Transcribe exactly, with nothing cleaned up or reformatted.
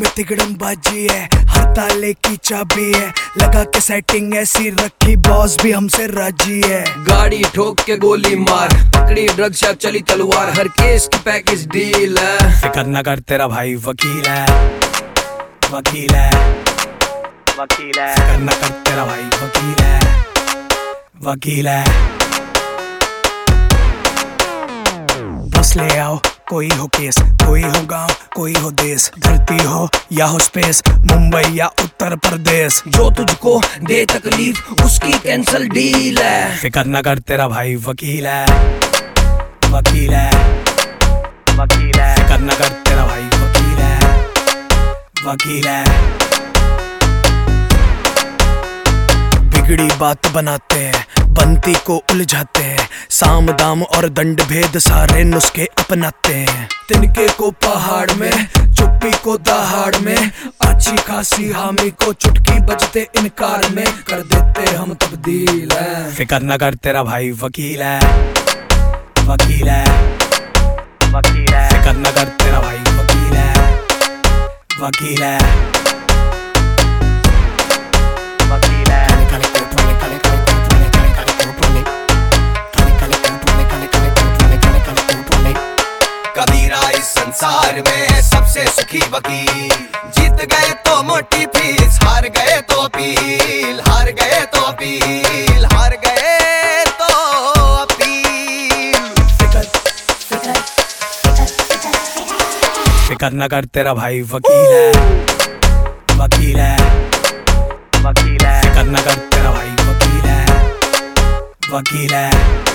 में तिगड़म बाजी है, हर ताले की चाबी है, लगा के सेटिंग ऐसी रखी बॉस भी हमसे राजी है। गाड़ी ठोक के गोली मार, पकड़ी ड्रग शॉप चली तलवार, हर केस की पैकेज डील है। फिकर न कर तेरा भाई वकील है, वकील है, वकील है। फिकर न कर तेरा भाई वकील है, वकील है। बस ले आओ कोई हो केस, कोई हो गांव कोई हो देश, धरती हो या हो स्पेस, मुंबई या उत्तर प्रदेश, जो तुझको दे तकलीफ उसकी कैंसल डील है। फिकर न कर तेरा भाई वकील है, वकील है, वकील है। फिकर न कर तेरा भाई वकील है, वकील है। बिगड़ी बात बनाते हैं, बनती को उलझाते हैं, साम दाम और दंड भेद सारे नुस्खे अपनाते हैं। तिनके को पहाड़ में, चुप्पी को दहाड़ में, अच्छी खासी हामी को चुटकी बजते इनकार में, कर देते हम तब्दील है। फिकर न कर तेरा भाई वकील है, वकील है, वकील है। फिकर न कर तेरा भाई वकील है, वकील है। कबीरा इस संसार में सबसे सुखी वकील, जीत गए तो मोटी फीस, हार गए तो अपील, हार गए तो अपील, हार गए तो अपील। फिकर फिकर फिकर न कर तेरा भाई वकील है, वकील है, वकील है। फिकर न कर तेरा भाई वकील है, वकील है।